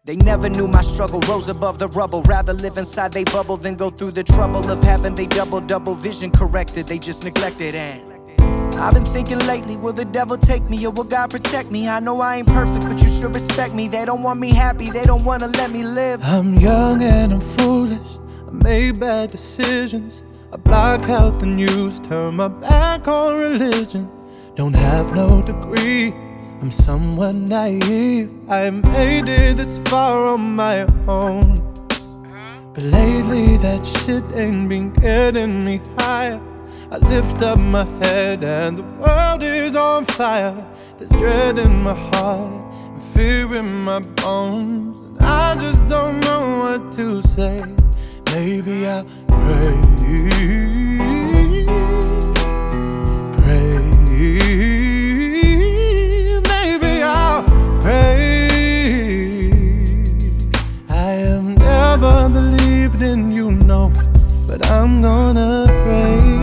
They never knew my struggle, rose above the rubble. Rather live inside they bubble than go through the trouble of having they double vision corrected. They just neglected. And I've been thinking lately, will the devil take me or will God protect me? I know I ain't perfect, but you should respect me. They don't want me happy, they don't wanna let me live. I'm young and I'm foolish, I made bad decisions. I block out the news, turn my back on religion. Don't have no degree, I'm somewhat naive. I made it this far on my own, but lately that shit ain't been getting me higher. I lift up my head and the world is on fire. There's dread in my heart and fear in my bones, and I just don't know what to say. Maybe I'll pray, maybe I'll pray. I have never believed in you, no, but I'm gonna pray.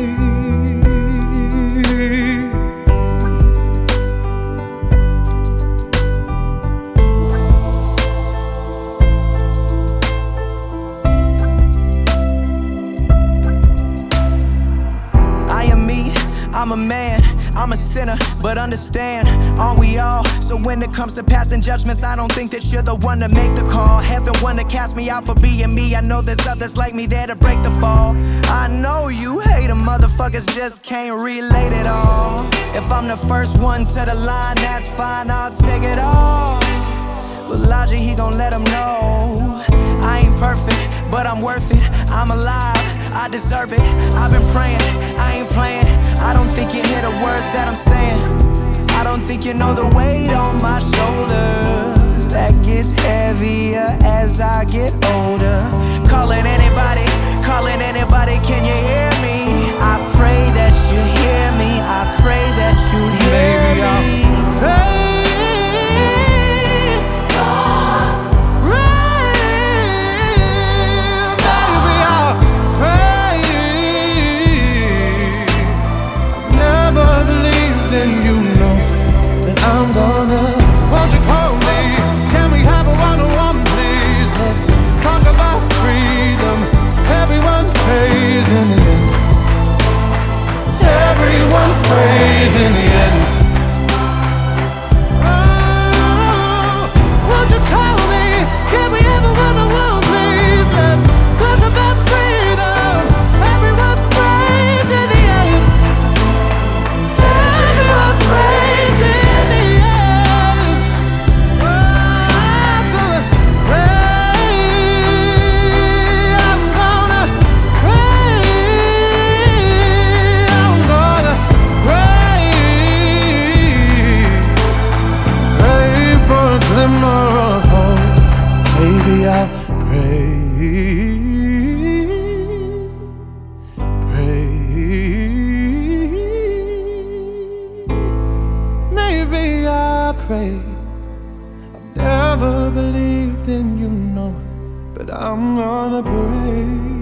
I'm a man, I'm a sinner, but understand, aren't we all? So when it comes to passing judgments, I don't think that you're the one to make the call. Heaven wanna cast me out for being me. I know there's others like me there to break the fall. I know you hate them motherfuckers, just can't relate it all. If I'm the first one to the line, that's fine, I'll take it all. But Logic, he gon' let them know I ain't perfect, but I'm worth it. I'm alive, I deserve it. I've been praying, I ain't playing. I don't think you hear the words that I'm saying. I don't think you know the weight on my shoulders that gets heavier as I get older. Calling anybody, can you hear me? I pray that you hear me. I pray that you hear me. Then you know that I'm gonna. Won't you call me? Can we have a one-on-one, please? Let's talk about freedom. Everyone prays in the end. Everyone prays in the end. Oh, won't you call me? Can we have a one-on-one, please? Let's talk about freedom. Everyone prays in the end. Praise in the end. I'm gonna pray. I'm gonna pray. I'm gonna pray. Pray for a glimmer of hope. Maybe I'll pray. Maybe I pray. I've never believed in you, no, but I'm gonna pray.